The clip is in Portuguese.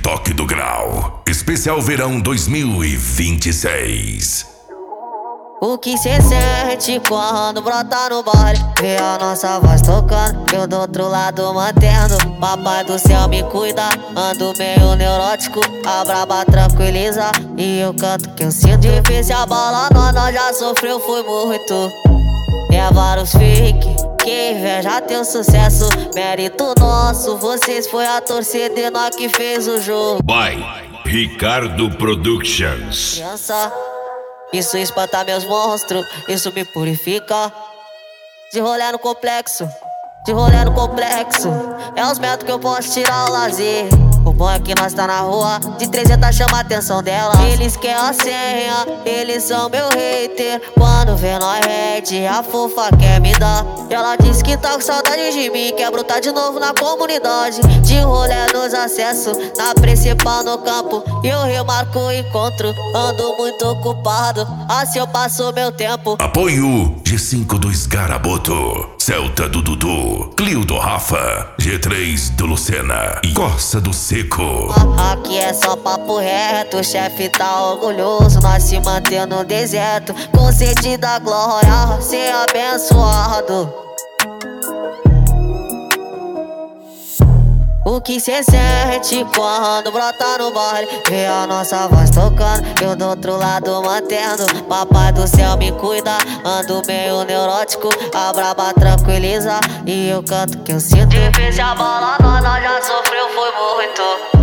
Toque do Grau, especial verão 2026. O que cê sente quando brota no baile? Vê a nossa voz tocando, eu do outro lado mantendo. Papai do céu me cuida, ando meio neurótico. A braba tranquiliza e eu canto que eu sinto. Difícil a bola, nós já sofreu, foi muito. É vários fake, que inveja teu sucesso. Mérito nosso, vocês foi a torcida e nós que fez o jogo. By Ricardo Productions. Criança, isso espanta meus monstros, isso me purifica. De rolê no complexo, de rolê no complexo. É os métodos que eu posso tirar o lazer. O bom é que nós tá na rua, de 300 chama a atenção dela. Eles querem a senha, eles são meu hater. Quando vê nós rede, a fofa quer me dar. Ela disse que tá com saudade de mim, quer brotar de novo na comunidade. De rolê nos acessos, na principal no campo. E eu remarco o encontro, ando muito ocupado. Assim eu passo meu tempo. Apoio G52 Garaboto, Celta do Dudu, Clio do Rafa, G3 do Lucena e Corsa do Seco. Aqui é só papo reto, o chefe tá orgulhoso, nós se mantendo no deserto, com sede da glória, ser abençoado. O que cê sente quando brota no baile? Vê a nossa voz tocando, eu do outro lado mantendo. Papai do céu me cuida, ando meio neurótico. A braba tranquiliza e eu canto que eu sinto. Difícil a bola, nós já sofreu, foi muito.